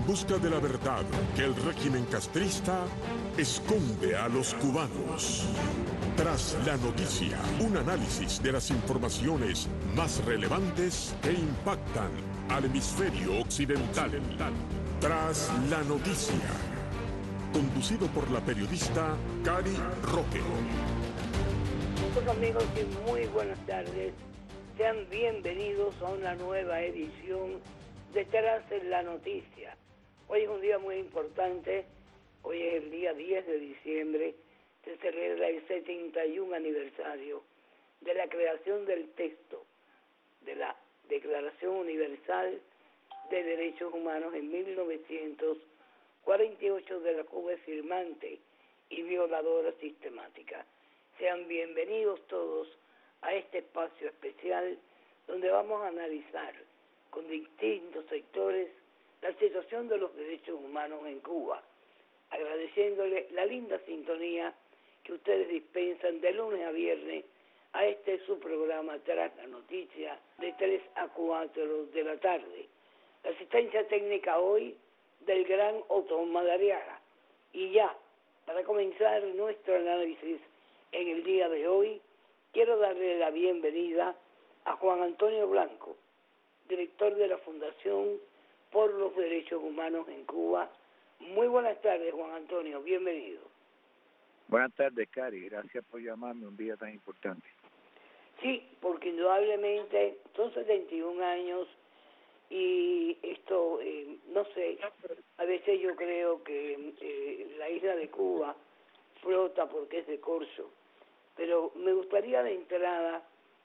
busca de la verdad que el régimen castrista esconde a los cubanos. Tras la noticia, un análisis de las informaciones más relevantes que impactan al hemisferio occidental. Tras la noticia, conducido por la periodista Cari Roque. Amigos y muy buenas tardes. Sean bienvenidos a una nueva edición de Tras la Noticia. Hoy es un día muy importante. Hoy es el día 10 de diciembre. Se celebra el 71 aniversario de la creación del texto de la Declaración Universal de Derechos Humanos en 1948 de la Cuba firmante y violadora sistemática. Sean bienvenidos todos a este espacio especial donde vamos a analizar con distintos sectores la situación de los derechos humanos en Cuba, agradeciéndole la linda sintonía que ustedes dispensan de lunes a viernes a su programa Tras la Noticia de 3 a 4 de la tarde. La asistencia técnica hoy del gran Otto Madariaga. Y ya, para comenzar nuestro análisis en el día de hoy, quiero darle la bienvenida a Juan Antonio Blanco, director de la Fundación por los Derechos Humanos en Cuba. Muy buenas tardes, Juan Antonio, bienvenido. Buenas tardes, Cari, gracias por llamarme un día tan importante. Sí, porque indudablemente son 71 años y esto, no sé, a veces yo creo que la isla de Cuba flota porque es de corso. Pero me gustaría de entrada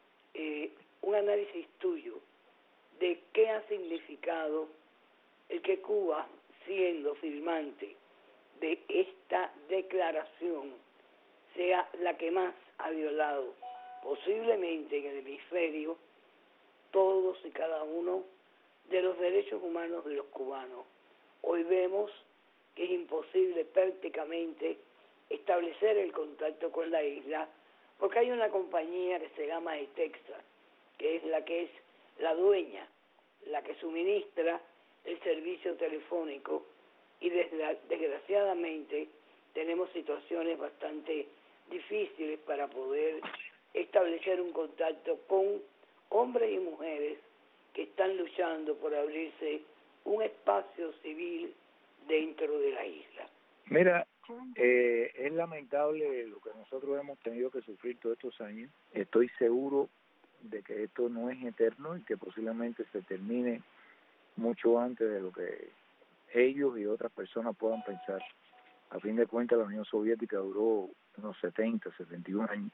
un análisis tuyo de qué ha significado el que Cuba, siendo firmante de esta declaración, sea la que más ha violado, posiblemente en el hemisferio, todos y cada uno de los derechos humanos de los cubanos. Hoy vemos que es imposible prácticamente establecer el contacto con la isla, porque hay una compañía que se llama ETEXA, que es la dueña, la que suministra el servicio telefónico, y desgraciadamente tenemos situaciones bastante difíciles para poder establecer un contacto con hombres y mujeres que están luchando por abrirse un espacio civil dentro de la isla. Mira, es lamentable lo que nosotros hemos tenido que sufrir todos estos años. Estoy seguro de que esto no es eterno y que posiblemente se termine mucho antes de lo que ellos y otras personas puedan pensar. A fin de cuentas, la Unión Soviética duró unos 70, 71 años.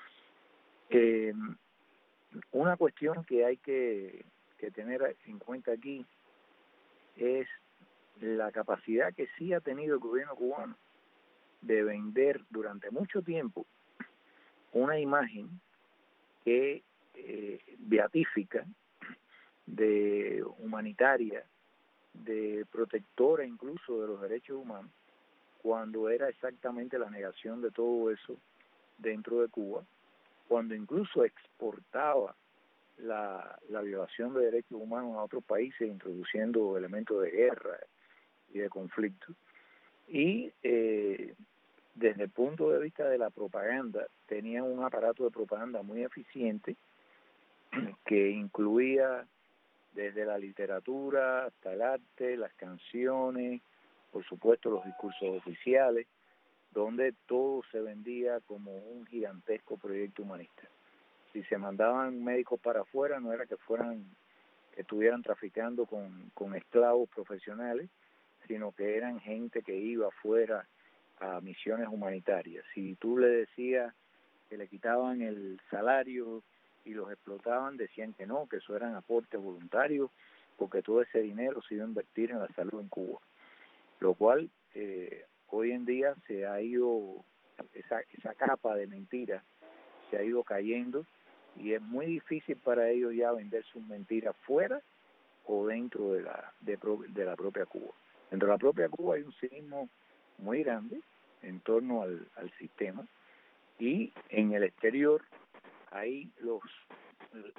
Una cuestión que hay que tener en cuenta aquí es la capacidad que sí ha tenido el gobierno cubano de vender durante mucho tiempo una imagen que beatífica, de humanitaria, de protectora incluso de los derechos humanos, cuando era exactamente la negación de todo eso dentro de Cuba, cuando incluso exportaba la violación de derechos humanos a otros países, introduciendo elementos de guerra y de conflicto. Y desde el punto de vista de la propaganda, tenían un aparato de propaganda muy eficiente que incluía desde la literatura hasta el arte, las canciones, por supuesto los discursos oficiales, donde todo se vendía como un gigantesco proyecto humanista. Si se mandaban médicos para afuera, no era que estuvieran traficando con esclavos profesionales, sino que eran gente que iba afuera a misiones humanitarias. Si tú le decías que le quitaban el salario y los explotaban, decían que no, que eso eran aportes voluntarios, porque todo ese dinero se iba a invertir en la salud en Cuba. Lo cual hoy en día se ha ido, esa capa de mentiras se ha ido cayendo, y es muy difícil para ellos ya vender sus mentiras fuera o dentro de la propia Cuba. Dentro de la propia Cuba hay un cinismo muy grande en torno al sistema, y en el exterior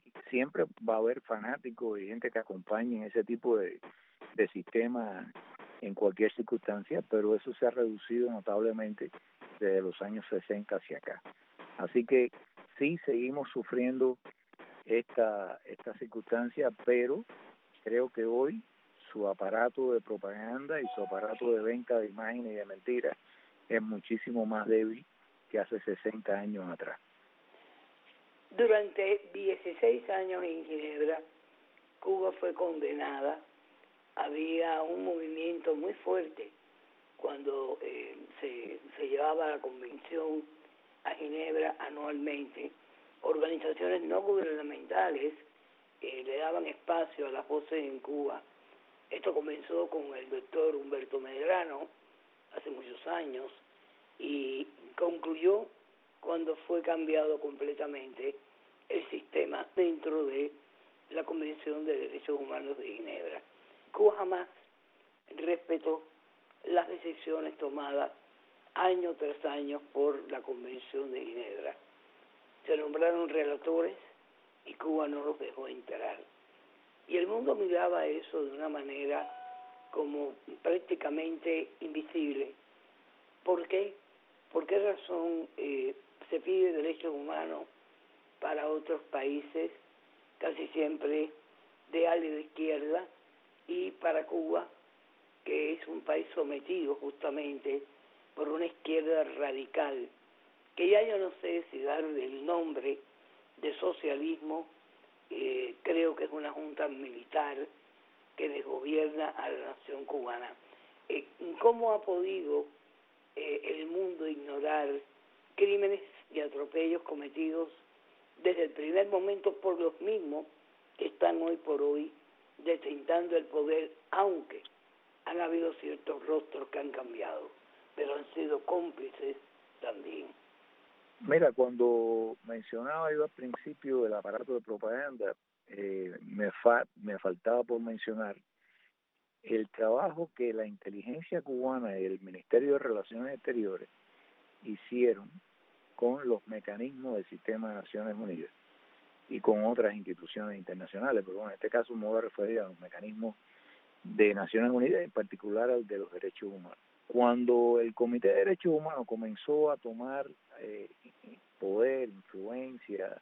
siempre va a haber fanáticos y gente que acompañen ese tipo de sistema en cualquier circunstancia, pero eso se ha reducido notablemente desde los años 60 hacia acá. Así que sí seguimos sufriendo esta circunstancia, pero creo que hoy su aparato de propaganda y su aparato de venta de imágenes y de mentiras es muchísimo más débil que hace 60 años atrás. Durante 16 años en Ginebra, Cuba fue condenada. Había un movimiento muy fuerte cuando se llevaba la convención a Ginebra anualmente. Organizaciones no gubernamentales le daban espacio a las voces en Cuba. Esto comenzó con el doctor Humberto Medrano hace muchos años y concluyó cuando fue cambiado completamente el sistema dentro de la Convención de Derechos Humanos de Ginebra. Cuba jamás respetó las decisiones tomadas año tras año por la Convención de Ginebra. Se nombraron relatores y Cuba no los dejó entrar. Y el mundo miraba eso de una manera como prácticamente invisible. ¿Por qué? ¿Por qué razón se pide derechos humanos para otros países, casi siempre de ala y de izquierda, y para Cuba, que es un país sometido justamente por una izquierda radical, que ya yo no sé si darle el nombre de socialismo, creo que es una junta militar que desgobierna a la nación cubana. ¿Cómo ha podido el mundo ignorar crímenes y atropellos cometidos desde el primer momento por los mismos que están hoy por hoy detentando el poder, aunque han habido ciertos rostros que han cambiado, pero han sido cómplices también? Mira, cuando mencionaba yo al principio el aparato de propaganda, me faltaba por mencionar el trabajo que la inteligencia cubana y el Ministerio de Relaciones Exteriores hicieron con los mecanismos del sistema de Naciones Unidas y con otras instituciones internacionales, pero bueno, en este caso me voy a referir a los mecanismos de Naciones Unidas, en particular al de los derechos humanos. Cuando el Comité de Derechos Humanos comenzó a tomar poder, influencia,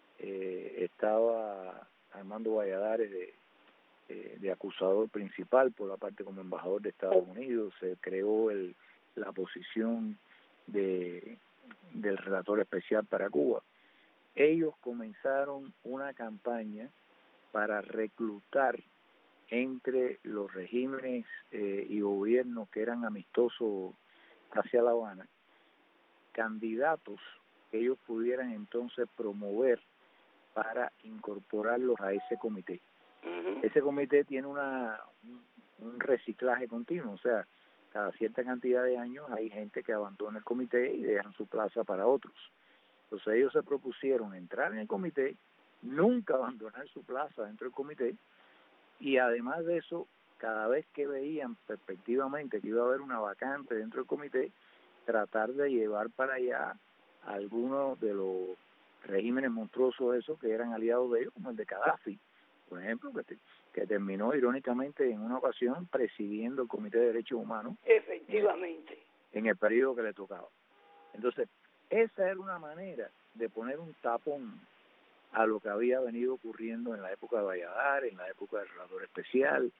estaba Armando Valladares de acusador principal por la parte como embajador de Estados Unidos, se creó la posición del relator especial para Cuba. Ellos comenzaron una campaña para reclutar entre los regímenes y gobiernos que eran amistosos hacia La Habana, candidatos que ellos pudieran entonces promover para incorporarlos a ese comité. Ese comité tiene un reciclaje continuo, o sea, cada cierta cantidad de años hay gente que abandona el comité y dejan su plaza para otros. Entonces ellos se propusieron entrar en el comité, nunca abandonar su plaza dentro del comité, y además de eso, cada vez que veían perspectivamente que iba a haber una vacante dentro del comité, tratar de llevar para allá a algunos de los regímenes monstruosos esos que eran aliados de ellos, como el de Gaddafi, por ejemplo, que terminó irónicamente en una ocasión presidiendo el Comité de Derechos Humanos. Efectivamente. En el periodo que le tocaba. Entonces, esa era una manera de poner un tapón a lo que había venido ocurriendo en la época de Valladares, en la época del relator especial,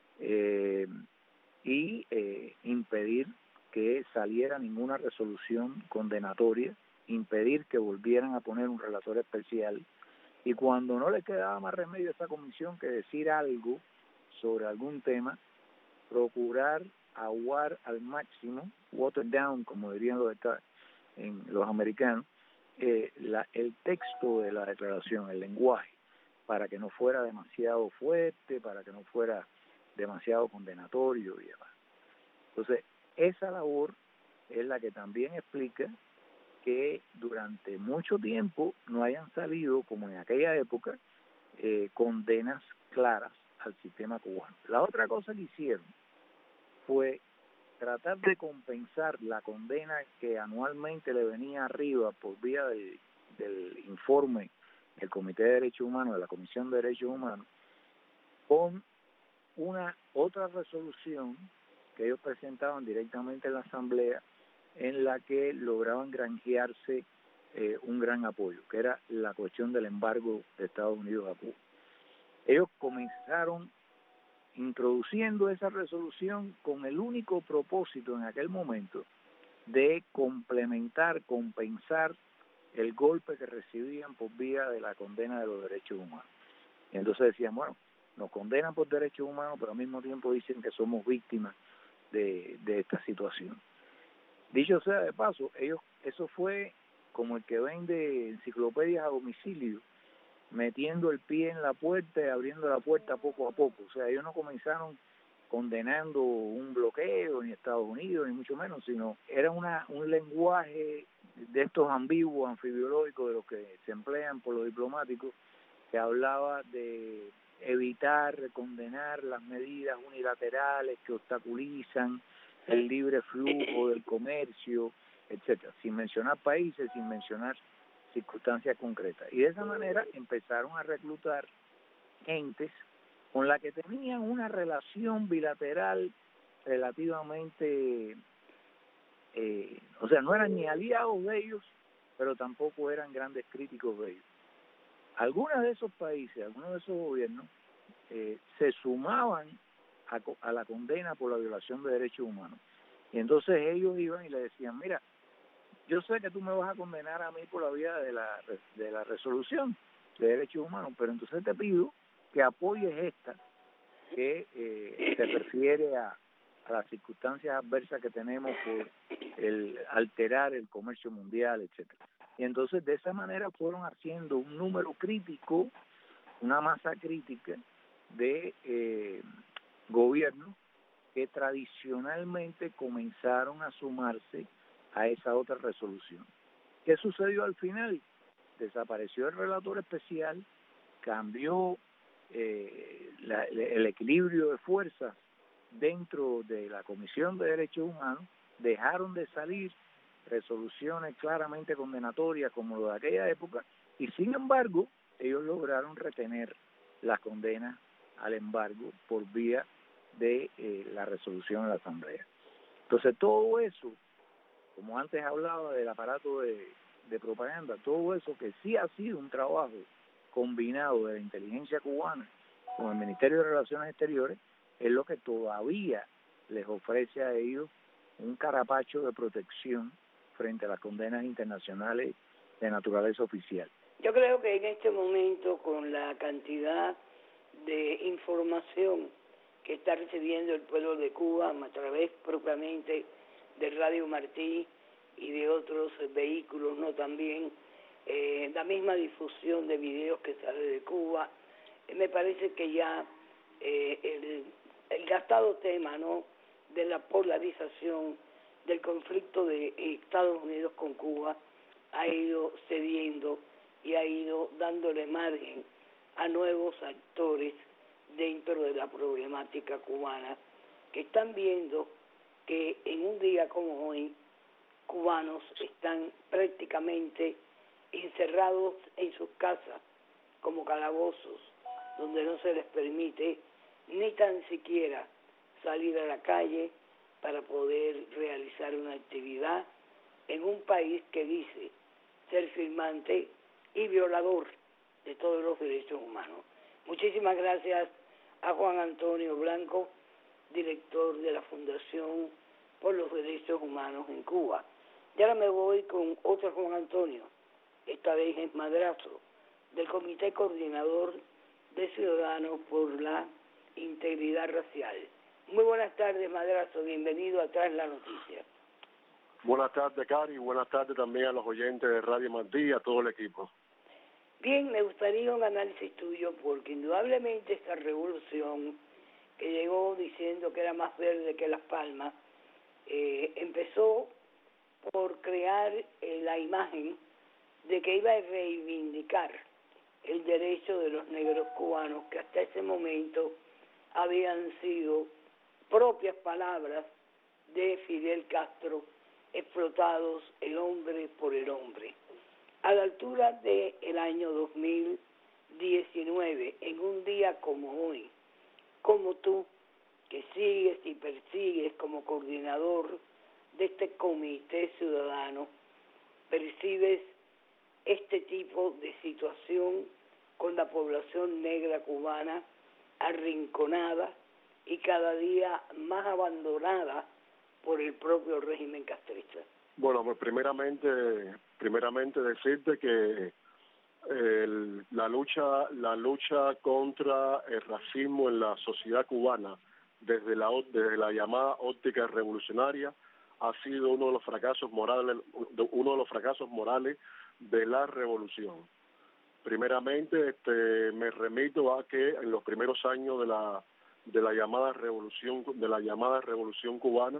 y impedir que saliera ninguna resolución condenatoria, impedir que volvieran a poner un relator especial, y cuando no le quedaba más remedio a esa comisión que decir algo sobre algún tema, procurar aguar al máximo, water down, como dirían los americanos, el texto de la declaración, el lenguaje, para que no fuera demasiado fuerte, para que no fuera demasiado condenatorio y demás. Entonces, esa labor es la que también explica que durante mucho tiempo no hayan salido, como en aquella época, condenas claras al sistema cubano. La otra cosa que hicieron fue tratar de compensar la condena que anualmente le venía arriba por vía del informe del Comité de Derechos Humanos, de la Comisión de Derechos Humanos, con una otra resolución que ellos presentaban directamente en la Asamblea, en la que lograban granjearse un gran apoyo, que era la cuestión del embargo de Estados Unidos a Cuba. Ellos comenzaron introduciendo esa resolución con el único propósito en aquel momento de complementar, compensar el golpe que recibían por vía de la condena de los derechos humanos. Y entonces decían, bueno, nos condenan por derechos humanos, pero al mismo tiempo dicen que somos víctimas de esta situación. Dicho sea de paso, eso fue como el que vende enciclopedias a domicilio, metiendo el pie en la puerta y abriendo la puerta poco a poco. O sea, ellos no comenzaron condenando un bloqueo ni Estados Unidos, ni mucho menos, sino era un lenguaje de estos ambiguos, anfibiológicos, de los que se emplean por los diplomáticos, que hablaba de evitar, condenar las medidas unilaterales que obstaculizan el libre flujo del comercio, etcétera, sin mencionar países, sin mencionar circunstancias concretas. Y de esa manera empezaron a reclutar gentes con la que tenían una relación bilateral relativamente, o sea, no eran ni aliados de ellos, pero tampoco eran grandes críticos de ellos. Algunos de esos países, algunos de esos gobiernos, se sumaban a la condena por la violación de derechos humanos. Y entonces ellos iban y le decían, mira, yo sé que tú me vas a condenar a mí por la vía de la resolución de derechos humanos, pero entonces te pido que apoyes esta que se refiere a las circunstancias adversas que tenemos por el alterar el comercio mundial, etcétera. Y entonces de esa manera fueron haciendo un número crítico, una masa crítica de gobiernos que tradicionalmente comenzaron a sumarse a esa otra resolución. ¿Qué sucedió al final? Desapareció el relator especial, cambió el equilibrio de fuerzas dentro de la Comisión de Derechos Humanos, dejaron de salir resoluciones claramente condenatorias como lo de aquella época, y sin embargo ellos lograron retener las condenas al embargo por vía de la resolución de la Asamblea. Entonces todo eso, como antes hablaba del aparato de propaganda, todo eso que sí ha sido un trabajo combinado de la inteligencia cubana con el Ministerio de Relaciones Exteriores, es lo que todavía les ofrece a ellos un carapacho de protección frente a las condenas internacionales de naturaleza oficial. Yo creo que en este momento, con la cantidad de información que está recibiendo el pueblo de Cuba a través propiamente de Radio Martí y de otros vehículos, no también la misma difusión de videos que sale de Cuba, me parece que ya el gastado tema, ¿no?, de la polarización del conflicto de Estados Unidos con Cuba ha ido cediendo y ha ido dándole margen a nuevos actores dentro de la problemática cubana, que están viendo que en un día como hoy cubanos están prácticamente encerrados en sus casas como calabozos, donde no se les permite ni tan siquiera salir a la calle para poder realizar una actividad en un país que dice ser firmante y violador de todos los derechos humanos. Muchísimas gracias a Juan Antonio Blanco, director de la Fundación por los Derechos Humanos en Cuba. Y ahora me voy con otro Juan Antonio, esta vez es Madrazo, del Comité Coordinador de Ciudadanos por la Integridad Racial. Muy buenas tardes, Madrazo, bienvenido a Tras la Noticia. Buenas tardes, Cari, buenas tardes también a los oyentes de Radio Martí y a todo el equipo. Bien, me gustaría un análisis tuyo, porque indudablemente esta revolución que llegó diciendo que era más verde que las palmas, empezó por crear la imagen de que iba a reivindicar el derecho de los negros cubanos, que hasta ese momento habían sido propias palabras de Fidel Castro, explotados el hombre por el hombre. A la altura del año 2019, en un día como hoy, como tú, que sigues y persigues como coordinador de este comité ciudadano, percibes este tipo de situación con la población negra cubana arrinconada y cada día más abandonada por el propio régimen castrista? Bueno, pues primeramente decirte que la lucha contra el racismo en la sociedad cubana desde la llamada óptica revolucionaria ha sido uno de los fracasos morales de la revolución. Primeramente, me remito a que en los primeros años de la llamada revolución cubana,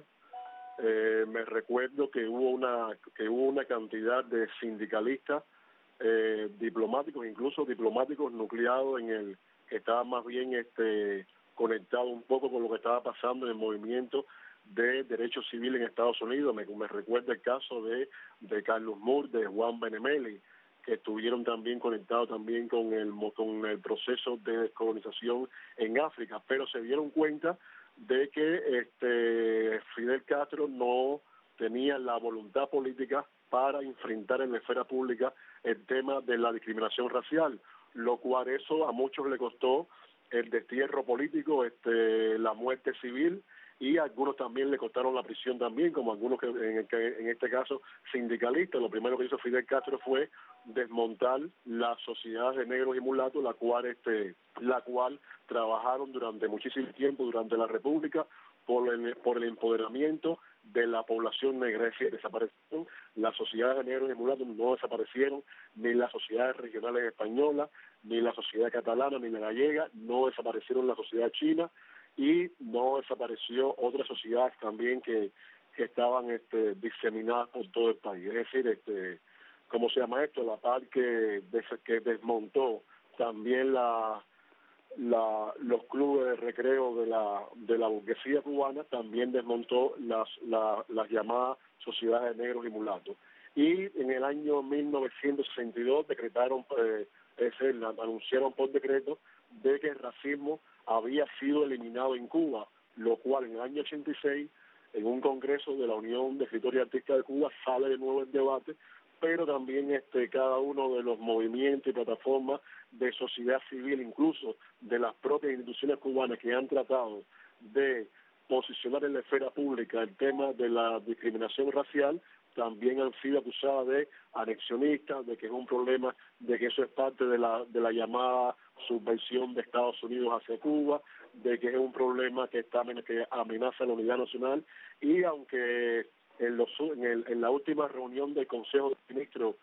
me recuerdo que hubo una cantidad de sindicalistas, diplomáticos, incluso diplomáticos nucleados que estaban más bien conectados un poco con lo que estaba pasando en el movimiento de derechos civiles en Estados Unidos. Me recuerda el caso de Carlos Moore, de Juan Benemeli, que estuvieron también conectados también con el proceso de descolonización en África, pero se dieron cuenta de que Fidel Castro no tenía la voluntad política para enfrentar en la esfera pública el tema de la discriminación racial, lo cual eso a muchos le costó el destierro político, la muerte civil, y a algunos también le costaron la prisión también, como algunos que en este caso sindicalistas. Lo primero que hizo Fidel Castro fue desmontar las sociedades de negros y mulatos, la cual trabajaron durante muchísimo tiempo durante la República por el empoderamiento de la población negra. Es decir, desaparecieron las sociedades de negros y mulatos, no desaparecieron ni las sociedades regionales españolas, ni la sociedad catalana, ni la gallega, no desaparecieron la sociedad china, y no desapareció otras sociedades también que estaban diseminadas por todo el país. Es decir, ¿cómo se llama esto? La par que desmontó también los clubes de recreo de la burguesía cubana, también desmontó las llamadas sociedades de negros y mulatos. Y en el año 1962 anunciaron por decreto de que el racismo había sido eliminado en Cuba, lo cual en el año 86, en un congreso de la Unión de Escritores y Artistas de Cuba, sale de nuevo el debate, pero también cada uno de los movimientos y plataformas de sociedad civil, incluso de las propias instituciones cubanas que han tratado de posicionar en la esfera pública el tema de la discriminación racial, también han sido acusadas de anexionistas, de que es un problema, de que eso es parte de la llamada subversión de Estados Unidos hacia Cuba, de que es un problema que amenaza la unidad nacional. Y aunque en la última reunión del Consejo de Ministros,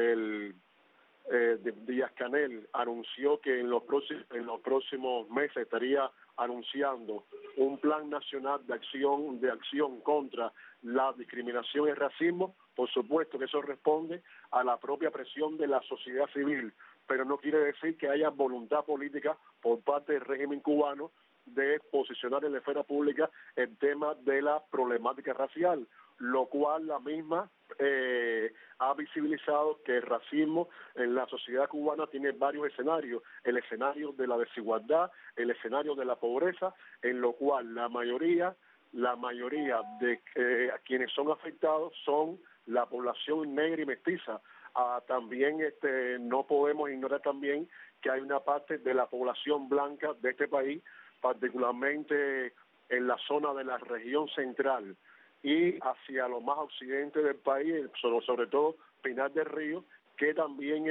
Díaz-Canel anunció que en los próximos meses estaría anunciando un plan nacional de acción contra la discriminación y el racismo. Por supuesto que eso responde a la propia presión de la sociedad civil, pero no quiere decir que haya voluntad política por parte del régimen cubano de posicionar en la esfera pública el tema de la problemática racial, lo cual la misma ha visibilizado que el racismo en la sociedad cubana tiene varios escenarios: el escenario de la desigualdad, el escenario de la pobreza, en lo cual la mayoría de quienes son afectados son la población negra y mestiza. También no podemos ignorar también que hay una parte de la población blanca de este país, particularmente en la zona de la región central y hacia lo más occidente del país, sobre todo Pinar del Río, que también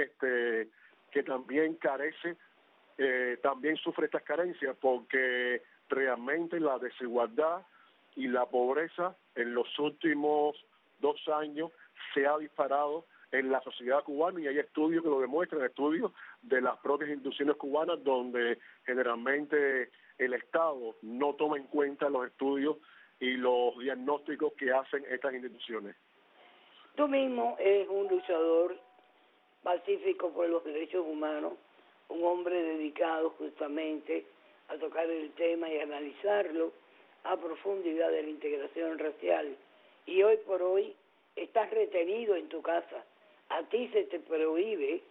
carece, también sufre estas carencias, porque realmente la desigualdad y la pobreza en los últimos 2 años se ha disparado en la sociedad cubana, y hay estudios que lo demuestran, estudios de las propias instituciones cubanas, donde generalmente el Estado no toma en cuenta los estudios y los diagnósticos que hacen estas instituciones. Tú mismo eres un luchador pacífico por los derechos humanos, un hombre dedicado justamente a tocar el tema y analizarlo a profundidad de la integración racial. Y hoy por hoy estás retenido en tu casa. A ti se te prohíbe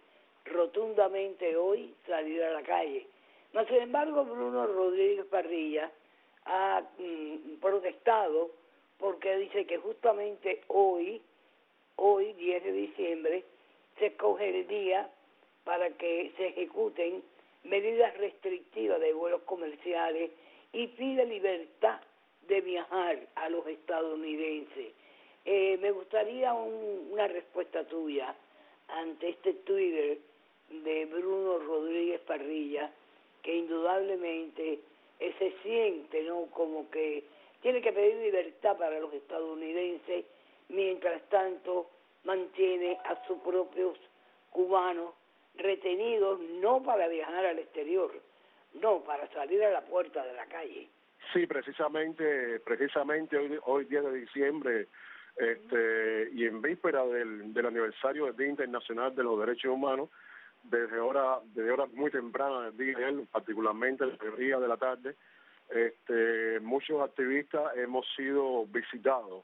rotundamente hoy salir a la calle. Mas, sin embargo, Bruno Rodríguez Parrilla ha protestado porque dice que justamente hoy 10 de diciembre, se escoge el día para que se ejecuten medidas restrictivas de vuelos comerciales y pide libertad de viajar a los estadounidenses. Me gustaría una respuesta tuya ante este Twitter de Bruno Rodríguez Parrilla, que indudablemente se siente, ¿no?, como que tiene que pedir libertad para los estadounidenses, mientras tanto mantiene a sus propios cubanos retenidos, no para viajar al exterior, no, para salir a la puerta de la calle. Sí, precisamente hoy 10 de diciembre, y en víspera del aniversario del Día Internacional de los Derechos Humanos, desde horas muy tempranas del día, particularmente el día de la tarde, muchos activistas hemos sido visitados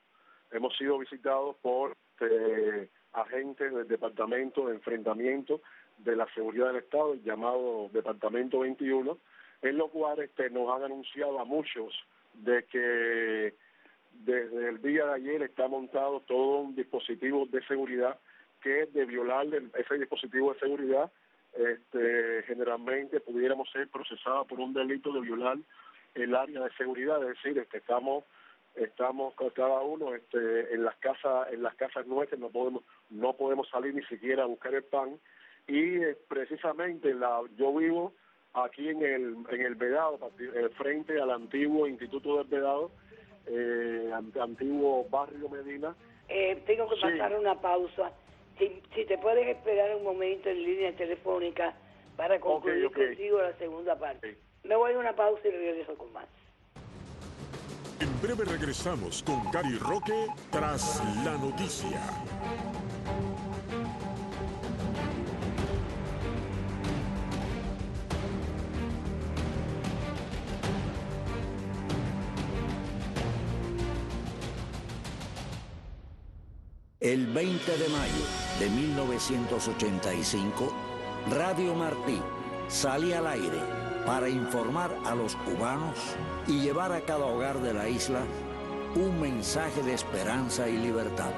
por agentes del Departamento de Enfrentamiento de la Seguridad del Estado, el llamado Departamento 21, en lo cual nos han anunciado a muchos de que desde el día de ayer está montado todo un dispositivo de seguridad que es de violar ese dispositivo de seguridad. Generalmente pudiéramos ser procesados por un delito de violar el área de seguridad, es decir, estamos cada uno en las casas nuestras, no podemos salir ni siquiera a buscar el pan, y precisamente yo vivo aquí en el Vedado, frente al antiguo Instituto del Vedado, antiguo barrio Medina. Tengo que pasar una pausa. Si te puedes esperar un momento en línea telefónica para concluir contigo la segunda parte. Sí. Me voy a una pausa y regreso con más. En breve regresamos con Gary Roque tras la noticia. El 20 de mayo de 1985, Radio Martí salía al aire para informar a los cubanos y llevar a cada hogar de la isla un mensaje de esperanza y libertad.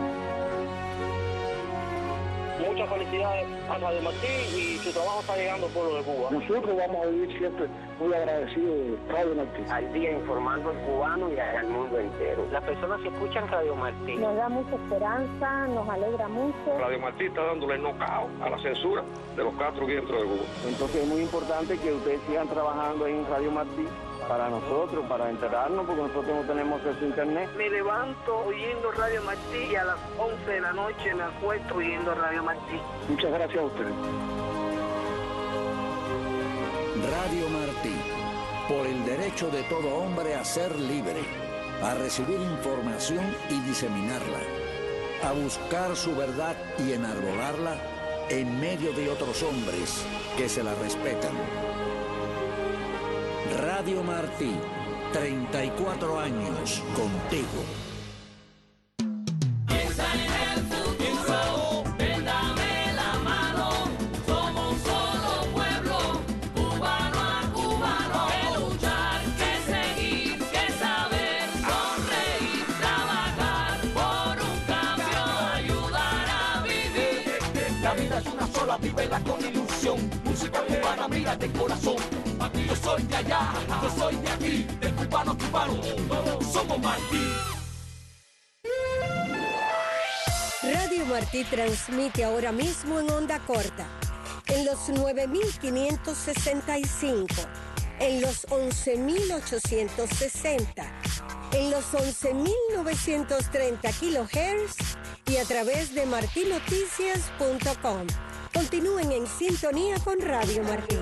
Muchas felicidades a Radio Martí y su trabajo está llegando al pueblo de Cuba. Nosotros vamos a vivir siempre muy agradecidos de Radio Martí. Al día informando al cubano y al mundo entero. Las personas que escuchan Radio Martí nos da mucha esperanza, nos alegra mucho. Radio Martí está dándole knockout a la censura de los Castro aquí dentro de Cuba. Entonces es muy importante que ustedes sigan trabajando ahí en Radio Martí para nosotros, para enterarnos, porque nosotros no tenemos acceso a internet. Me levanto oyendo Radio Martí y a las 11 de la noche me acuesto oyendo Radio Martí. Muchas gracias a ustedes. Radio Martí, por el derecho de todo hombre a ser libre, a recibir información y diseminarla, a buscar su verdad y enarbolarla en medio de otros hombres que se la respetan. Radio Martí, 34 años contigo. Piensa en el futuro, ven dame la mano, somos un solo pueblo, cubano a cubano, que luchar, que seguir, que saber, sonreír, trabajar por un cambio, ayudar a vivir. La vida es una sola, vívela con ilusión, música cubana, mira de corazón. Yo soy de allá, yo soy de aquí, de cubano a cubano, todos somos Martí. Radio Martí transmite ahora mismo en onda corta, en los 9.565, en los 11.860, en los 11.930 kHz y a través de martinoticias.com. Continúen en sintonía con Radio Martí.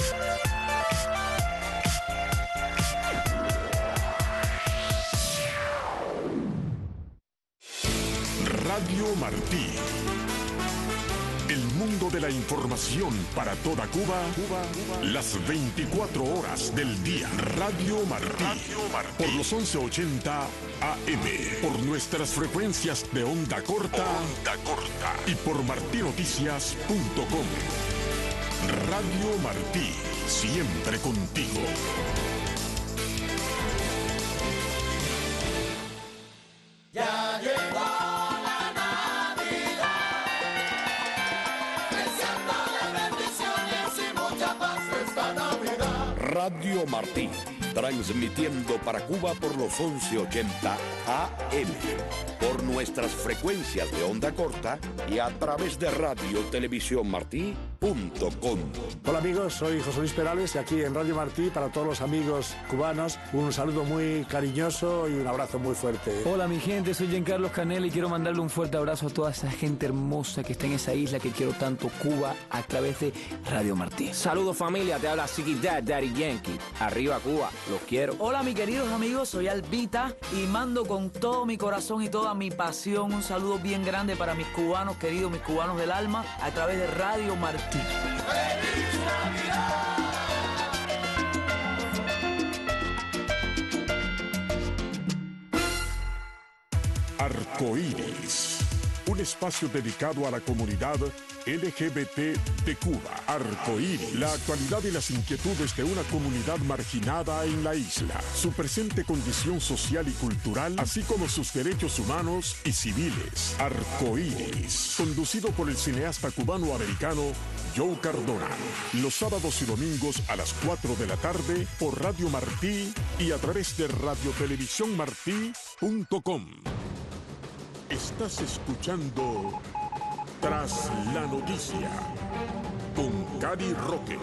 Radio Martí. El mundo de la información para toda Cuba, las 24 horas del día. Radio Martí. Por los 1180 AM. Por nuestras frecuencias de onda corta. Y por martinoticias.com. Radio Martí. Siempre contigo. Radio Martí, transmitiendo para Cuba por los 1180 AM, por nuestras frecuencias de onda corta y a través de radiotelevisiónmartí.com. Hola amigos, soy José Luis Perales y aquí en Radio Martí para todos los amigos cubanos un saludo muy cariñoso y un abrazo muy fuerte. Hola mi gente, soy Giancarlo Canella y quiero mandarle un fuerte abrazo a toda esa gente hermosa que está en esa isla que quiero tanto, Cuba, a través de Radio Martí. Saludos familia, te habla Ziggy Dad, Daddy Yankee. Arriba Cuba, los quiero. Hola mis queridos amigos, soy Albita y mando con todo mi corazón y toda mi pasión un saludo bien grande para mis cubanos queridos, mis cubanos del alma, a través de Radio Martí. ¡Feliz Navidad! Arcoíris, un espacio dedicado a la comunidad LGBT de Cuba. Arcoíris, la actualidad y las inquietudes de una comunidad marginada en la isla, su presente condición social y cultural, así como sus derechos humanos y civiles. Arcoíris, conducido por el cineasta cubano-americano Joe Cardona, los sábados y domingos a las 4 de la tarde por Radio Martí y a través de radiotelevisiónmartí.com. Estás escuchando Tras la Noticia con Cady Roque.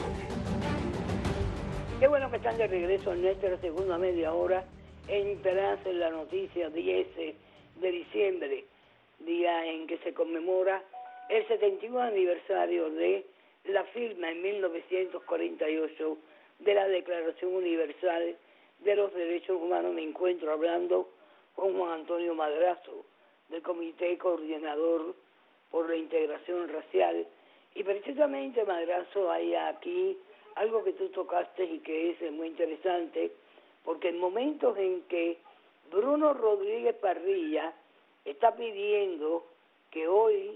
Qué bueno que están de regreso en nuestra segunda media hora en Tras la Noticia, 10 de diciembre, día en que se conmemora el 71 aniversario de la firma en 1948 de la Declaración Universal de los Derechos Humanos. Me encuentro hablando con Juan Antonio Madrazo, del Comité Coordinador por la Integración Racial. Y precisamente, Madrazo, hay aquí algo que tú tocaste y que es muy interesante, porque en momentos en que Bruno Rodríguez Parrilla está pidiendo que hoy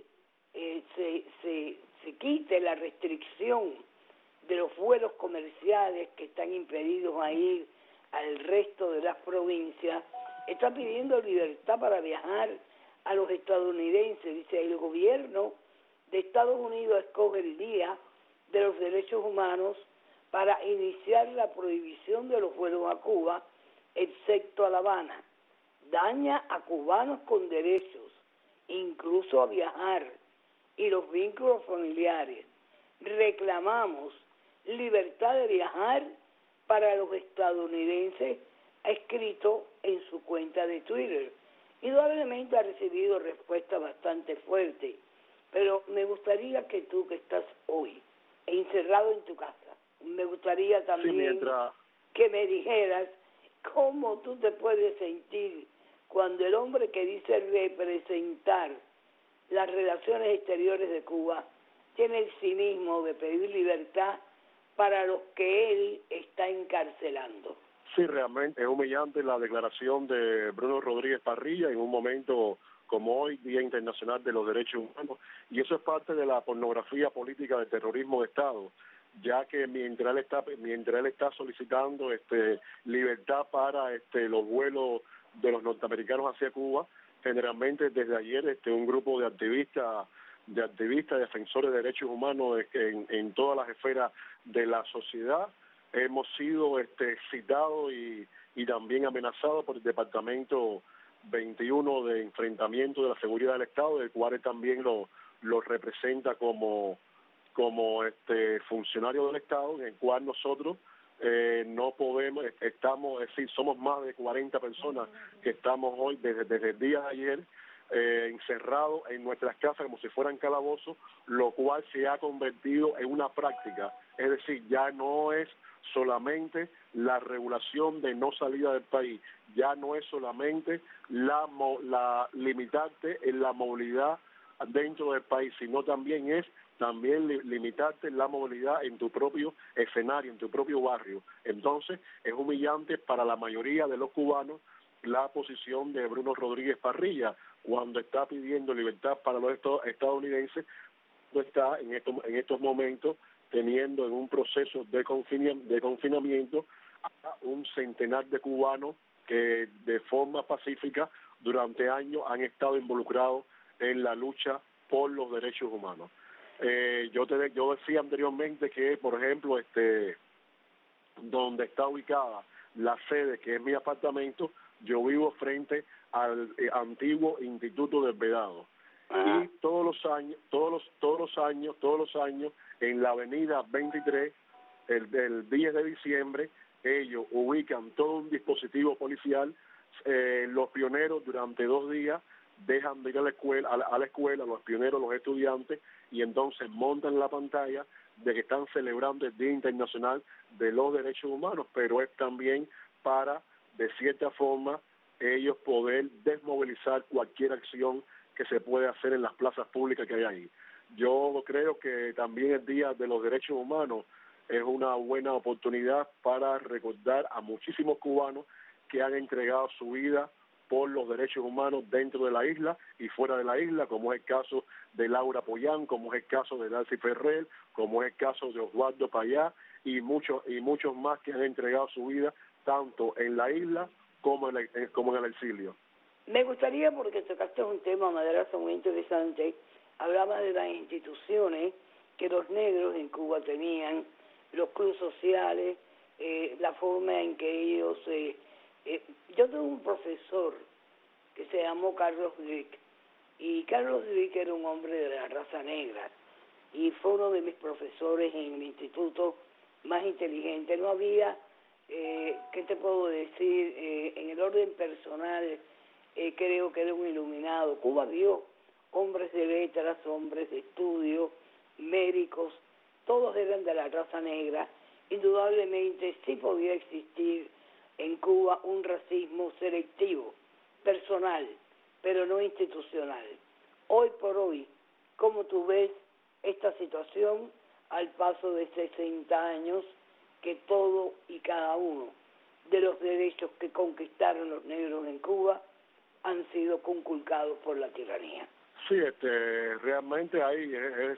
se quite la restricción de los vuelos comerciales que están impedidos a ir al resto de las provincias, está pidiendo libertad para viajar a los estadounidenses. Dice, el gobierno de Estados Unidos escoge el Día de los Derechos Humanos para iniciar la prohibición de los vuelos a Cuba, excepto a La Habana. Daña a cubanos con derechos, incluso a viajar, y los vínculos familiares. Reclamamos libertad de viajar para los estadounidenses, ha escrito en su cuenta de Twitter. Indudablemente ha recibido respuesta bastante fuerte, pero me gustaría que tú, que estás hoy encerrado en tu casa, me gustaría también que me dijeras cómo tú te puedes sentir cuando el hombre que dice representar las relaciones exteriores de Cuba tiene el cinismo de pedir libertad para los que él está encarcelando. Sí, realmente es humillante la declaración de Bruno Rodríguez Parrilla en un momento como hoy, Día Internacional de los Derechos Humanos, y eso es parte de la pornografía política del terrorismo de Estado, ya que mientras él está solicitando libertad para los vuelos de los norteamericanos hacia Cuba, generalmente desde ayer un grupo de activistas, defensores de derechos humanos en todas las esferas de la sociedad, hemos sido citados y también amenazados por el Departamento 21 de Enfrentamiento de la Seguridad del Estado, del cual él también lo representa como funcionario del Estado, en el cual nosotros no podemos, somos más de 40 personas que estamos hoy, desde el día de ayer, encerrados en nuestras casas como si fueran calabozos, lo cual se ha convertido en una práctica. Es decir, ya no es solamente la regulación de no salida del país, ya no es solamente la limitarte en la movilidad dentro del país, sino también es limitarte la movilidad en tu propio escenario, en tu propio barrio. Entonces, es humillante para la mayoría de los cubanos la posición de Bruno Rodríguez Parrilla cuando está pidiendo libertad para los estadounidenses, está en estos momentos teniendo en un proceso de confinamiento a un centenar de cubanos que de forma pacífica durante años han estado involucrados en la lucha por los derechos humanos. Yo decía anteriormente que, por ejemplo, donde está ubicada la sede, que es mi apartamento. Yo vivo frente al antiguo Instituto del Vedado. Y todos los años, en la avenida 23, el 10 de diciembre, ellos ubican todo un dispositivo policial. Los pioneros durante 2 días dejan de ir a la escuela, los pioneros, los estudiantes, y entonces montan la pantalla de que están celebrando el Día Internacional de los Derechos Humanos, pero es también para, de cierta forma, ellos poder desmovilizar cualquier acción que se puede hacer en las plazas públicas que hay ahí. Yo creo que también el Día de los Derechos Humanos es una buena oportunidad para recordar a muchísimos cubanos que han entregado su vida por los derechos humanos dentro de la isla y fuera de la isla, como es el caso de Laura Pollán, como es el caso de Darcy Ferrer, como es el caso de Osvaldo Payá y muchos más que han entregado su vida tanto en la isla como en el exilio. Me gustaría, porque tocaste un tema, Madrazo, muy interesante, hablaba de las instituciones que los negros en Cuba tenían, los clubes sociales, la forma en que ellos... yo tuve un profesor que se llamó Carlos Drick, y Carlos Drick era un hombre de la raza negra, y fue uno de mis profesores en el instituto más inteligente. No había, ¿qué te puedo decir? En el orden personal, creo que era un iluminado. Cuba vio hombres de letras, hombres de estudio, médicos, todos eran de la raza negra. Indudablemente sí podía existir en Cuba un racismo selectivo, personal, pero no institucional. Hoy por hoy, ¿cómo tú ves esta situación al paso de 60 años que todo y cada uno de los derechos que conquistaron los negros en Cuba han sido conculcados por la tiranía? Sí, realmente hay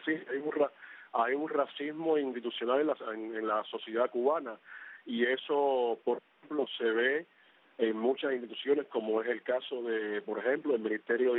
un racismo institucional en la sociedad cubana, y eso, por ejemplo, se ve en muchas instituciones, como es el caso de, por ejemplo, el Ministerio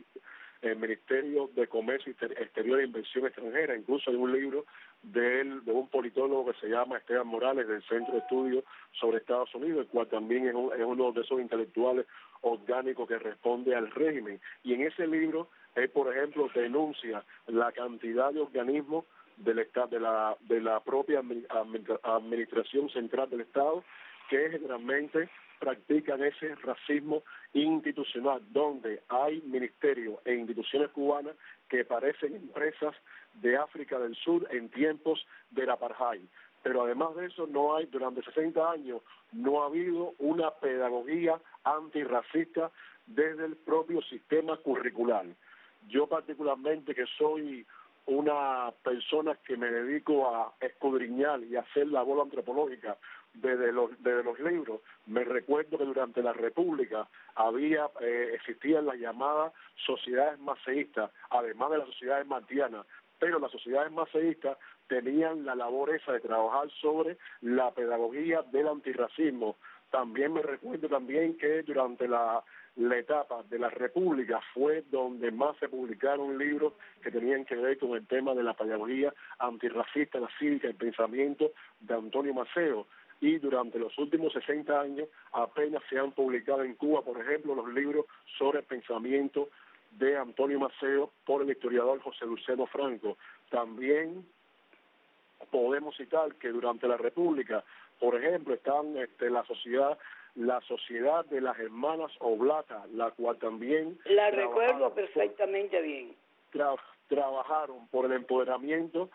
de Comercio Exterior e Inversión Extranjera. Incluso hay un libro de un politólogo que se llama Esteban Morales, del Centro de Estudios sobre Estados Unidos, el cual también es uno de esos intelectuales orgánicos que responde al régimen. Y en ese libro, él, por ejemplo, denuncia la cantidad de organismos del Estado, de la propia administración central del Estado, que generalmente practican ese racismo institucional, donde hay ministerios e instituciones cubanas que parecen empresas de África del Sur en tiempos del apartheid. Pero además de eso, durante 60 años no ha habido una pedagogía antirracista desde el propio sistema curricular. Yo particularmente, que soy una persona que me dedico a escudriñar y a hacer labor antropológica desde los libros, me recuerdo que durante la República existían las llamadas sociedades maceístas, además de las sociedades martianas, pero las sociedades maceístas tenían la labor esa de trabajar sobre la pedagogía del antirracismo. También me recuerdo también que durante la etapa de la República fue donde más se publicaron libros que tenían que ver con el tema de la pedagogía antirracista, la cívica, el pensamiento de Antonio Maceo. Y durante los últimos 60 años apenas se han publicado en Cuba, por ejemplo, los libros sobre el pensamiento de Antonio Maceo por el historiador José Luceno Franco. También podemos citar que durante la República, por ejemplo, están la sociedad de las hermanas Oblata, la cual también la recuerdo perfectamente bien. Trabajaron por el empoderamiento,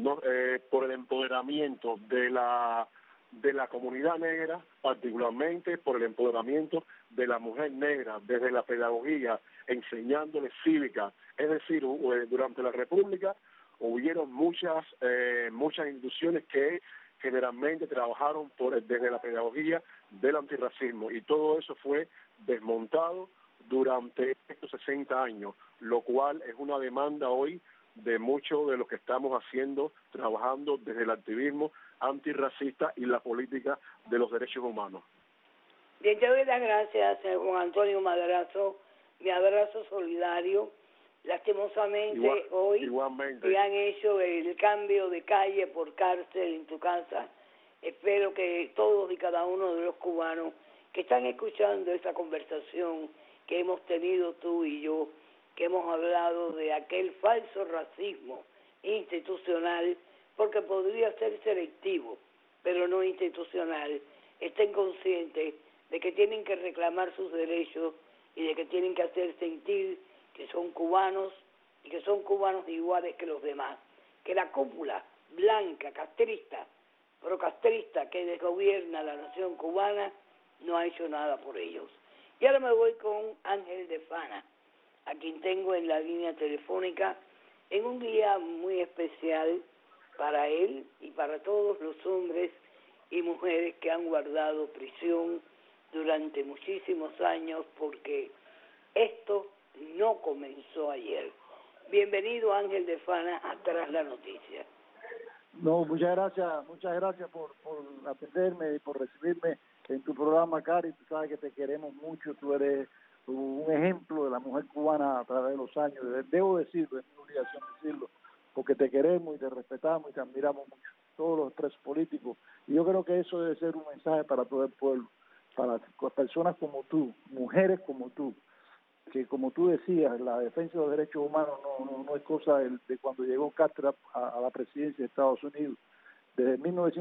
de la comunidad negra, particularmente por el empoderamiento de la mujer negra, desde la pedagogía, enseñándole cívica. Es decir, durante la República hubieron muchas instituciones que generalmente trabajaron desde la pedagogía del antirracismo, y todo eso fue desmontado durante estos 60 años, lo cual es una demanda hoy de muchos de los que estamos trabajando desde el activismo antirracista y la política de los derechos humanos. Bien, te doy las gracias, Juan Antonio Madrazo, mi abrazo solidario. Lastimosamente hoy igualmente te han hecho el cambio de calle por cárcel en tu casa, Espero que todos y cada uno de los cubanos que están escuchando esta conversación que hemos tenido tú y yo, que hemos hablado de aquel falso racismo institucional, porque podría ser selectivo, pero no institucional, estén conscientes de que tienen que reclamar sus derechos y de que tienen que hacer sentir que son cubanos y que son cubanos iguales que los demás, que la cúpula blanca, castrista, procastrista que desgobierna la nación cubana no ha hecho nada por ellos. Y ahora me voy con Ángel de Fana, a quien tengo en la línea telefónica en un día muy especial para él y para todos los hombres y mujeres que han guardado prisión durante muchísimos años, porque esto no comenzó ayer. Bienvenido, Ángel de Fana, a Tras la Noticia. No, muchas gracias por atenderme y por recibirme en tu programa, Cari. Tú sabes que te queremos mucho, tú eres un ejemplo de la mujer cubana a través de los años. Debo decirlo, es mi obligación decirlo, porque te queremos y te respetamos y te admiramos mucho, todos los presos políticos. Y yo creo que eso debe ser un mensaje para todo el pueblo, para personas como tú, mujeres como tú, que como tú decías, la defensa de los derechos humanos no es cosa de cuando llegó Castro a la presidencia de Estados Unidos. Desde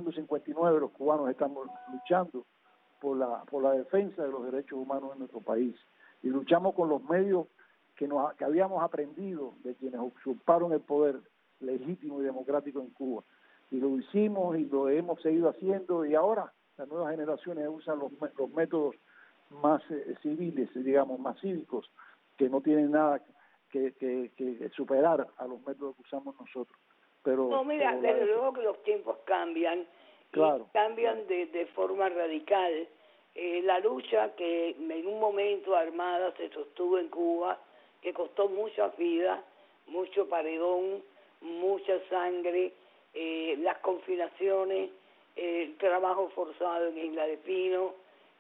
1959 los cubanos estamos luchando por la defensa de los derechos humanos en nuestro país, y luchamos con los medios que habíamos aprendido de quienes usurparon el poder legítimo y democrático en Cuba, y lo hicimos y lo hemos seguido haciendo, y ahora las nuevas generaciones usan los métodos más civiles, digamos, más cívicos, que no tienen nada que superar a los métodos que usamos nosotros. No, mira, desde luego que los tiempos cambian, claro, y cambian de forma radical. La lucha que en un momento armada se sostuvo en Cuba, que costó muchas vidas, mucho paredón, mucha sangre, las confinaciones, el trabajo forzado en Isla de Pino,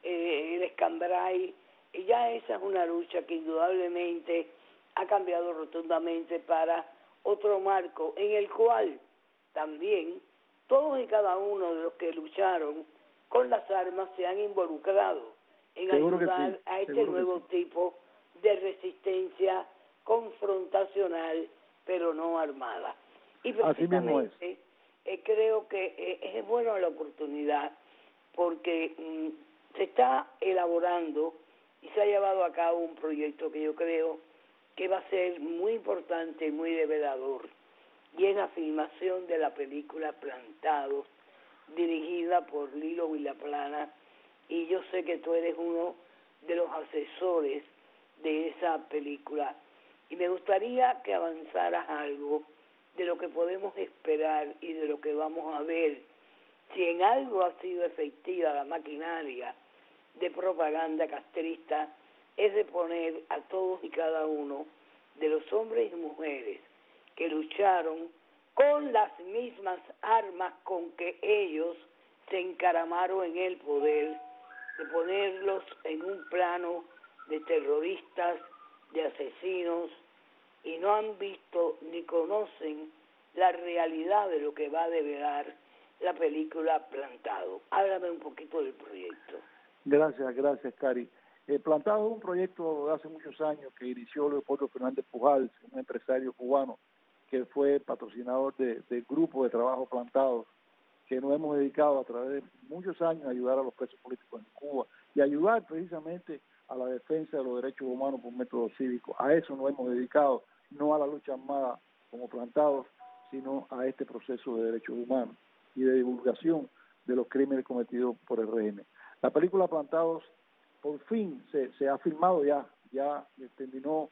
el escambray, y ya esa es una lucha que indudablemente ha cambiado rotundamente para otro marco en el cual también todos y cada uno de los que lucharon con las armas se han involucrado en ayudar a este nuevo tipo de resistencia confrontacional, pero no armada. Y precisamente creo que es buena la oportunidad, porque se está elaborando y se ha llevado a cabo un proyecto que yo creo que va a ser muy importante y muy revelador, y es la filmación de la película Plantados, dirigida por Lilo Vilaplana, y yo sé que tú eres uno de los asesores de esa película, y me gustaría que avanzaras algo de lo que podemos esperar y de lo que vamos a ver, si en algo ha sido efectiva la maquinaria de propaganda castrista, es de poner a todos y cada uno de los hombres y mujeres que lucharon con las mismas armas con que ellos se encaramaron en el poder, de ponerlos en un plano de terroristas, de asesinos, y no han visto ni conocen la realidad de lo que va a develar la película Plantado. Háblame un poquito del proyecto. Gracias, Cari. Plantado es un proyecto de hace muchos años que inició Leopoldo Fernández Pujals, un empresario cubano que fue patrocinador del grupo de trabajo Plantados, que nos hemos dedicado a través de muchos años a ayudar a los presos políticos en Cuba y ayudar precisamente a la defensa de los derechos humanos por métodos cívicos. A eso nos hemos dedicado, no a la lucha armada como Plantados, sino a este proceso de derechos humanos y de divulgación de los crímenes cometidos por el régimen. La película Plantados por fin se ha filmado ya terminó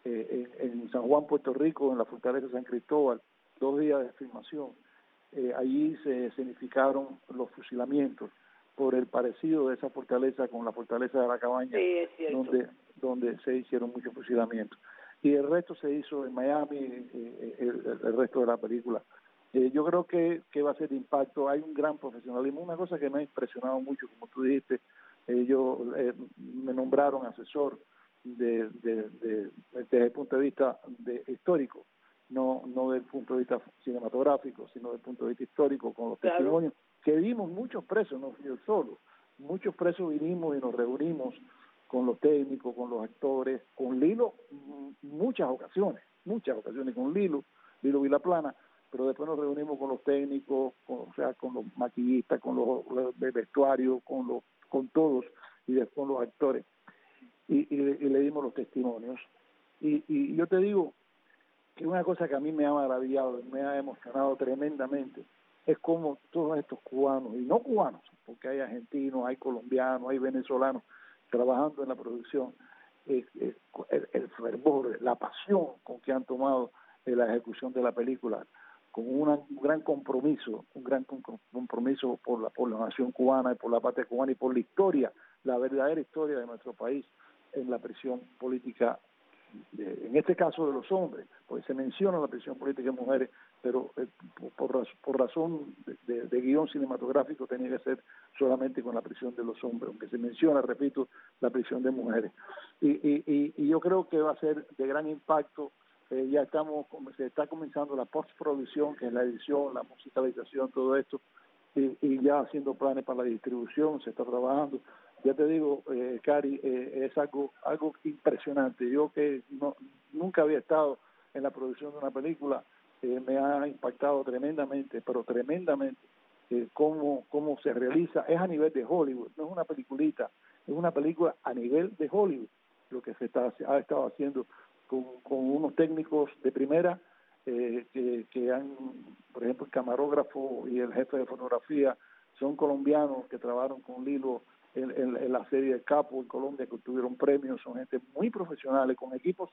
en San Juan, Puerto Rico, en la fortaleza San Cristóbal, 2 días de filmación. Allí se escenificaron los fusilamientos por el parecido de esa fortaleza con la fortaleza de la Cabaña, donde se hicieron muchos fusilamientos. Y el resto se hizo en Miami, el resto de la película. Yo creo que va a ser de impacto. Hay un gran profesionalismo, una cosa que me ha impresionado mucho, como tú dijiste. Ellos me nombraron asesor desde el punto de vista histórico, no desde el punto de vista cinematográfico, sino desde el punto de vista histórico, con los testimonios que vimos muchos presos, no fui yo solo, muchos presos vinimos y nos reunimos con los técnicos, con los actores, con Lilo, muchas ocasiones con Lilo Vilaplana, pero después nos reunimos con los técnicos, con los maquillistas, con los de vestuario, con todos, y después con los actores, y le dimos los testimonios. Y yo te digo que una cosa que a mí me ha maravillado, me ha emocionado tremendamente, es como todos estos cubanos, y no cubanos, porque hay argentinos, hay colombianos, hay venezolanos, trabajando en la producción, el fervor, la pasión con que han tomado la ejecución de la película, con un gran compromiso por la nación cubana y por la patria cubana y por la historia, la verdadera historia de nuestro país en la prisión política, en este caso de los hombres, porque se menciona la prisión política de mujeres, pero por razón de guión cinematográfico tenía que ser solamente con la prisión de los hombres, aunque se menciona, repito, la prisión de mujeres. Y yo creo que va a ser de gran impacto. Ya se está comenzando la postproducción, que es la edición, la musicalización, todo esto, y ya haciendo planes para la distribución, se está trabajando. Ya te digo, Cari, es algo impresionante. Yo que nunca había estado en la producción de una película, me ha impactado tremendamente, pero tremendamente, cómo se realiza. Es a nivel de Hollywood, no es una peliculita, es una película a nivel de Hollywood, lo que ha estado haciendo con unos técnicos de primera, que han, por ejemplo, el camarógrafo y el jefe de fotografía son colombianos que trabajaron con Lilo en la serie El Capo en Colombia, que obtuvieron premios. Son gente muy profesionales, con equipos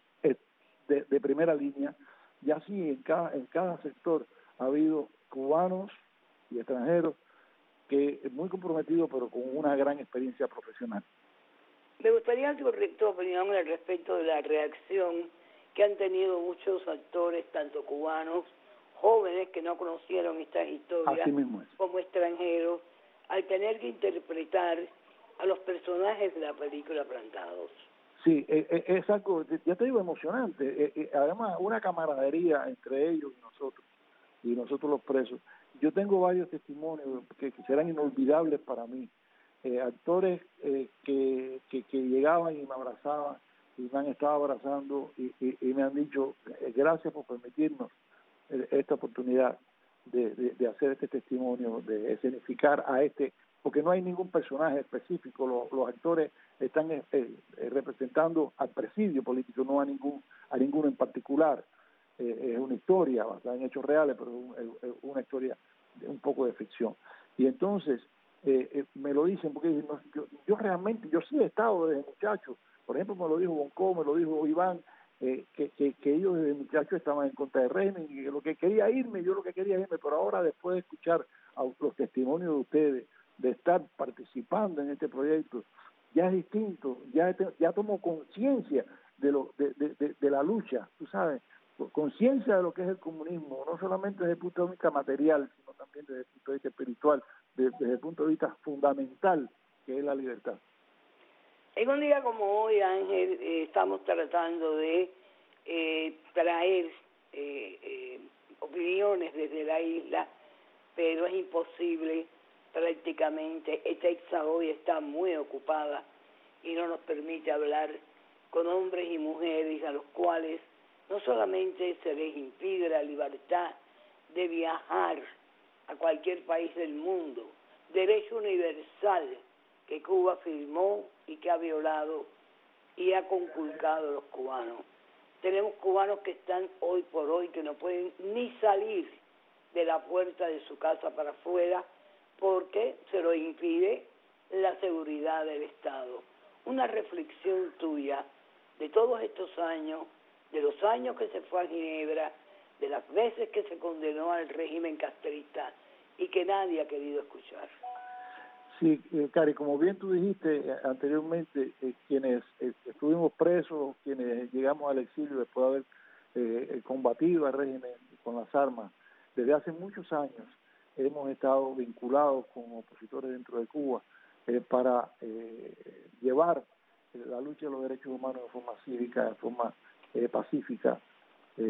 de primera línea, y así en cada sector ha habido cubanos y extranjeros que muy comprometidos, pero con una gran experiencia profesional. Me gustaría tu opinión al respecto de la reacción que han tenido muchos actores, tanto cubanos, jóvenes que no conocieron estas historias, como extranjeros, al tener que interpretar a los personajes de la película Plantados. Sí, es algo, ya te digo, emocionante. Además, una camaradería entre ellos y nosotros los presos. Yo tengo varios testimonios que serán inolvidables para mí. Actores que llegaban y me abrazaban y me han estado abrazando y me han dicho gracias por permitirnos esta oportunidad de hacer este testimonio, de escenificar a porque no hay ningún personaje específico. Los actores están representando al presidio político, no a ninguno en particular. Es una historia basada en hechos reales, pero es una historia de un poco de ficción. Y entonces me lo dicen porque yo realmente, yo sí he estado desde muchacho. Por ejemplo, me lo dijo Bonco, me lo dijo Iván, que ellos desde muchachos estaban en contra del régimen y que lo que quería irme, pero ahora después de escuchar los testimonios de ustedes, de estar participando en este proyecto, ya es distinto, ya tomo conciencia de la lucha, tú sabes, conciencia de lo que es el comunismo, no solamente desde el punto de vista material, sino también desde el punto de vista espiritual, desde el punto de vista fundamental, que es la libertad. En un día como hoy, Ángel, estamos tratando de traer opiniones desde la isla, pero es imposible prácticamente. Esta hoy está muy ocupada y no nos permite hablar con hombres y mujeres a los cuales no solamente se les impide la libertad de viajar a cualquier país del mundo, derecho universal que Cuba firmó y que ha violado y ha conculcado a los cubanos. Tenemos cubanos que están hoy por hoy que no pueden ni salir de la puerta de su casa para afuera porque se lo impide la seguridad del Estado. Una reflexión tuya de todos estos años, de los años que se fue a Ginebra, de las veces que se condenó al régimen castrista y que nadie ha querido escuchar. Sí, Cari, como bien tú dijiste anteriormente, quienes estuvimos presos, quienes llegamos al exilio después de haber combatido al régimen con las armas, desde hace muchos años hemos estado vinculados con opositores dentro de Cuba para llevar la lucha de los derechos humanos de forma cívica, de forma pacífica.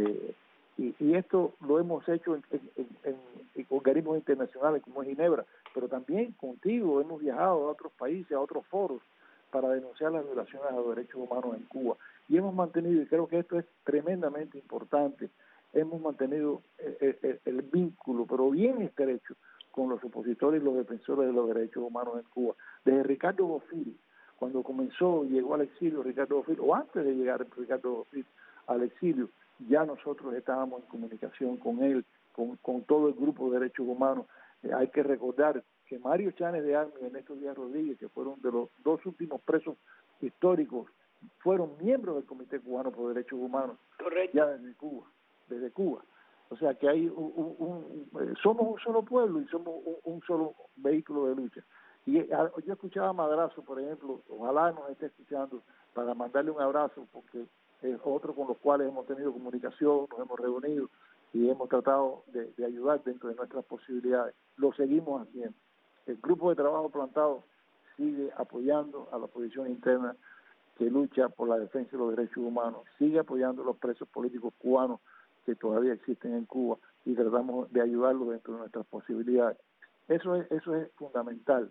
Y esto lo hemos hecho en organismos internacionales como es Ginebra, pero también contigo hemos viajado a otros países, a otros foros, para denunciar las violaciones a los derechos humanos en Cuba. Y hemos mantenido, y creo que esto es tremendamente importante, hemos mantenido el vínculo, pero bien estrecho, con los opositores y los defensores de los derechos humanos en Cuba. Desde Ricardo Bofill, cuando comenzó, llegó al exilio Ricardo Bofill, o antes de llegar Ricardo Bofill al exilio, ya nosotros estábamos en comunicación con él, con todo el grupo de derechos humanos. Hay que recordar que Mario Chanes de Armas y Ernesto Díaz Rodríguez, que fueron de los dos últimos presos históricos, fueron miembros del Comité Cubano por Derechos Humanos. Correcto. Ya desde Cuba. O sea que hay somos un solo pueblo y somos un solo vehículo de lucha. Y yo escuchaba a Madrazo, por ejemplo, ojalá nos esté escuchando, para mandarle un abrazo, porque es otro con los cuales hemos tenido comunicación, nos hemos reunido y hemos tratado de ayudar dentro de nuestras posibilidades. Lo seguimos haciendo. El grupo de trabajo Plantado sigue apoyando a la oposición interna que lucha por la defensa de los derechos humanos, sigue apoyando a los presos políticos cubanos que todavía existen en Cuba y tratamos de ayudarlos dentro de nuestras posibilidades. Eso es fundamental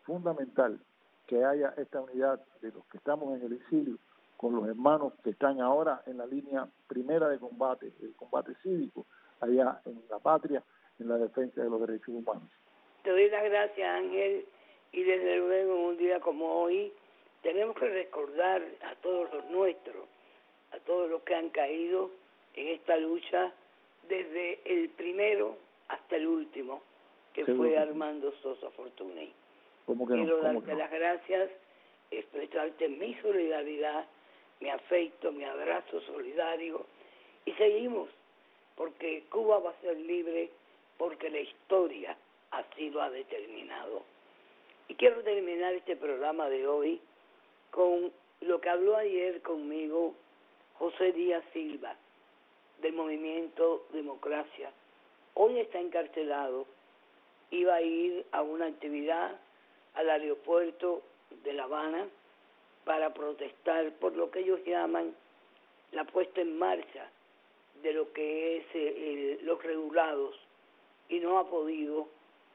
que haya esta unidad de los que estamos en el exilio con los hermanos que están ahora en la línea primera de combate, el combate cívico, allá en la patria, en la defensa de los derechos humanos. Te doy las gracias, Ángel, y desde luego en un día como hoy tenemos que recordar a todos los nuestros, a todos los que han caído en esta lucha desde el primero hasta el último, que fue Armando Sosa Fortuny. Quiero darte las gracias, expresarte mi solidaridad, mi afecto, mi abrazo solidario, y seguimos, porque Cuba va a ser libre, porque la historia así lo ha determinado. Y quiero terminar este programa de hoy con lo que habló ayer conmigo José Díaz Silva, del movimiento Democracia. Hoy está encarcelado, iba a ir a una actividad al aeropuerto de La Habana para protestar por lo que ellos llaman la puesta en marcha de lo que es los regulados, y no ha podido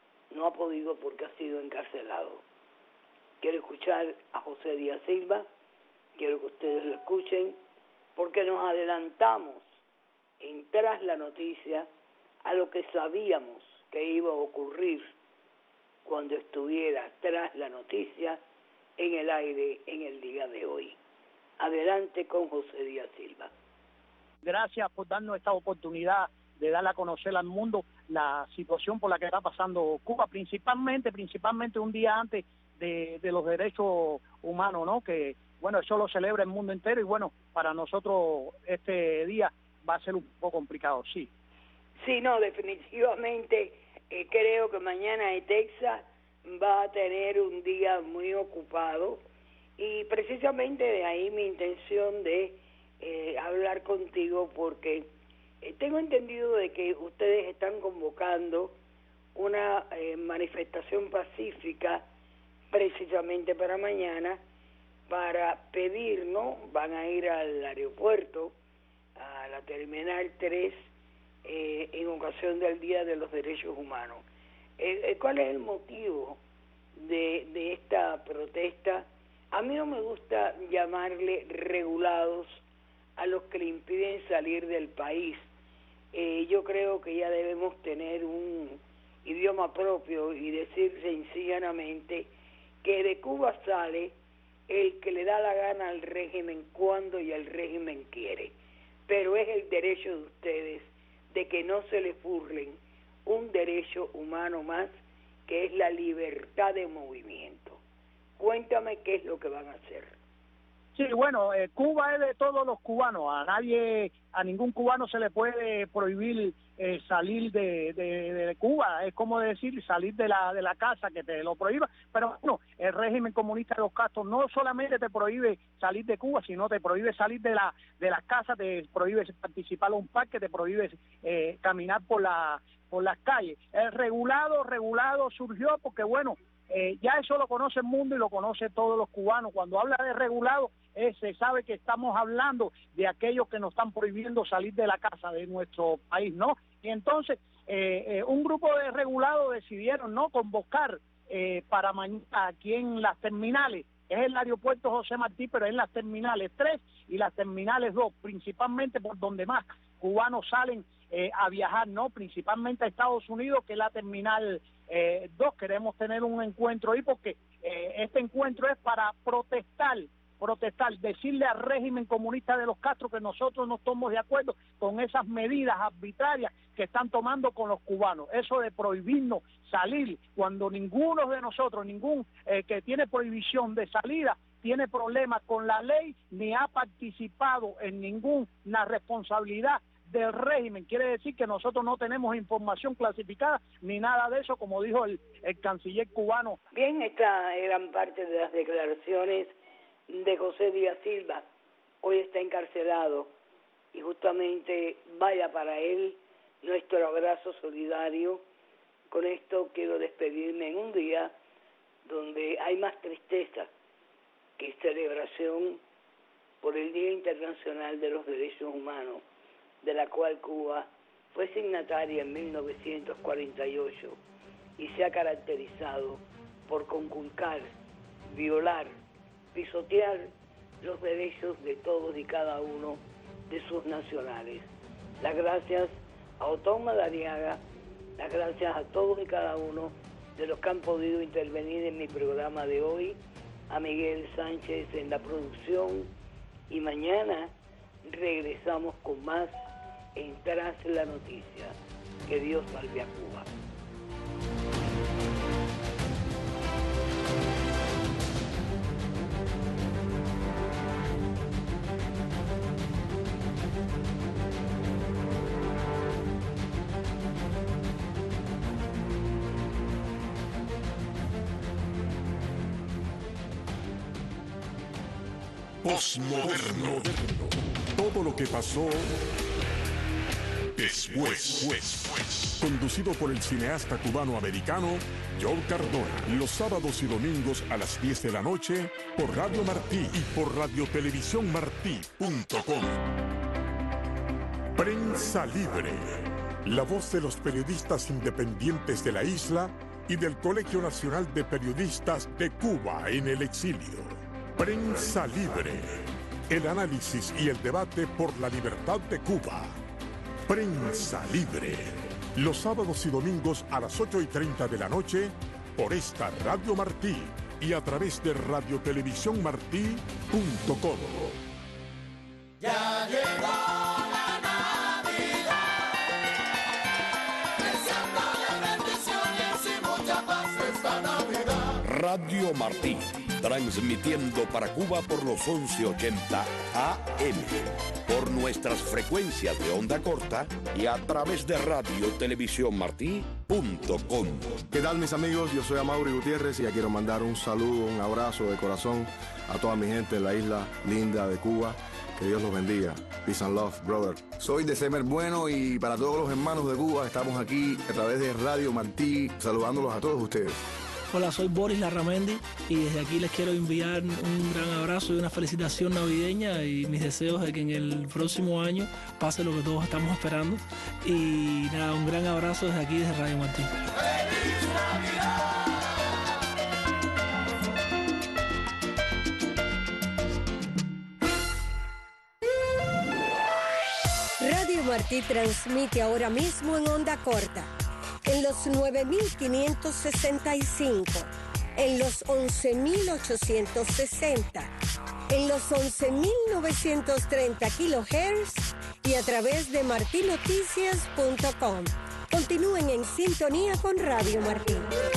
porque ha sido encarcelado. Quiero escuchar a José Díaz Silva, quiero que ustedes lo escuchen, porque nos adelantamos en Tras la Noticia a lo que sabíamos que iba a ocurrir cuando estuviera Tras la Noticia en el aire en el día de hoy. Adelante con José Díaz Silva. Gracias por darnos esta oportunidad de dar a conocer al mundo la situación por la que está pasando Cuba, principalmente un día antes de los derechos humanos, ¿no? Que, bueno, eso lo celebra el mundo entero y, bueno, para nosotros este día va a ser un poco complicado, sí. Sí, no, definitivamente creo que mañana en Texas va a tener un día muy ocupado y precisamente de ahí mi intención de hablar contigo, porque tengo entendido de que ustedes están convocando una manifestación pacífica precisamente para mañana para pedir, ¿no? Van a ir al aeropuerto, a la Terminal 3, en ocasión del Día de los Derechos Humanos. ¿Cuál es el motivo de esta protesta? A mí no me gusta llamarle regulados a los que le impiden salir del país. Yo creo que ya debemos tener un idioma propio y decir sencillamente que de Cuba sale el que le da la gana al régimen cuando y el régimen quiere. Pero es el derecho de ustedes de que no se les burlen un derecho humano más, que es la libertad de movimiento. Cuéntame qué es lo que van a hacer. Sí, bueno, Cuba es de todos los cubanos. A ningún cubano se le puede prohibir salir de Cuba. Es como decir salir de la casa, que te lo prohíba. Pero bueno, el régimen comunista de los Castro no solamente te prohíbe salir de Cuba, sino te prohíbe salir de las casas, te prohíbe participar en un parque, te prohíbe caminar por las calles. El regulado surgió porque, bueno, ya eso lo conoce el mundo y lo conoce todos los cubanos. Cuando habla de regulado, se sabe que estamos hablando de aquellos que nos están prohibiendo salir de la casa de nuestro país, ¿no? Y entonces un grupo de regulados decidieron no convocar para mañana aquí en las terminales. Es el aeropuerto José Martí, pero en las terminales 3 y las terminales 2, principalmente por donde más cubanos salen a viajar, ¿no? Principalmente a Estados Unidos, que es la terminal 2. Queremos tener un encuentro ahí porque este encuentro es para protestar, decirle al régimen comunista de los Castro que nosotros no estamos de acuerdo con esas medidas arbitrarias que están tomando con los cubanos. Eso de prohibirnos salir cuando ninguno de nosotros, ningún que tiene prohibición de salida, tiene problemas con la ley ni ha participado en ninguna responsabilidad del régimen. Quiere decir que nosotros no tenemos información clasificada ni nada de eso, como dijo el canciller cubano. Bien, esta eran parte de las declaraciones de José Díaz Silva. Hoy está encarcelado y justamente vaya para él nuestro abrazo solidario. Con esto quiero despedirme en un día donde hay más tristeza que celebración por el Día Internacional de los Derechos Humanos, de la cual Cuba fue signataria en 1948 y se ha caracterizado por conculcar, violar, pisotear los derechos de todos y cada uno de sus nacionales. Las gracias a Otón Madariaga, las gracias a todos y cada uno de los que han podido intervenir en mi programa de hoy, a Miguel Sánchez en la producción, y mañana regresamos con más en Tras la Noticia. Que Dios salve a Cuba. Postmoderno. Todo lo que pasó después. Conducido por el cineasta cubano-americano Joe Cardona. Los sábados y domingos a las 10 de la noche por Radio Martí y por radiotelevisiónmartí.com. Prensa Libre. La voz de los periodistas independientes de la isla y del Colegio Nacional de Periodistas de Cuba en el exilio. Prensa Libre. El análisis y el debate por la libertad de Cuba. Prensa Libre. Los sábados y domingos a las 8:30 de la noche por esta Radio Martí y a través de radiotelevisiónmartí.com. Ya llegó la Navidad, deseándole bendiciones y mucha paz esta Navidad. Radio Martí, transmitiendo para Cuba por los 1180 AM, por nuestras frecuencias de onda corta y a través de radiotelevisiónmartí.com. ¿Qué tal, mis amigos? Yo soy Amaury Gutiérrez y ya quiero mandar un saludo, un abrazo de corazón a toda mi gente de la isla linda de Cuba. Que Dios los bendiga. Peace and love, brother. Soy December Bueno y para todos los hermanos de Cuba estamos aquí a través de Radio Martí saludándolos a todos ustedes. Hola, soy Boris Larramendi y desde aquí les quiero enviar un gran abrazo y una felicitación navideña y mis deseos de que en el próximo año pase lo que todos estamos esperando. Y nada, un gran abrazo desde aquí, desde Radio Martí. ¡Feliz Navidad! Radio Martí transmite ahora mismo en onda corta, en los 9.565, en los 11.860, en los 11.930 kHz y a través de martinoticias.com. Continúen en sintonía con Radio Martí.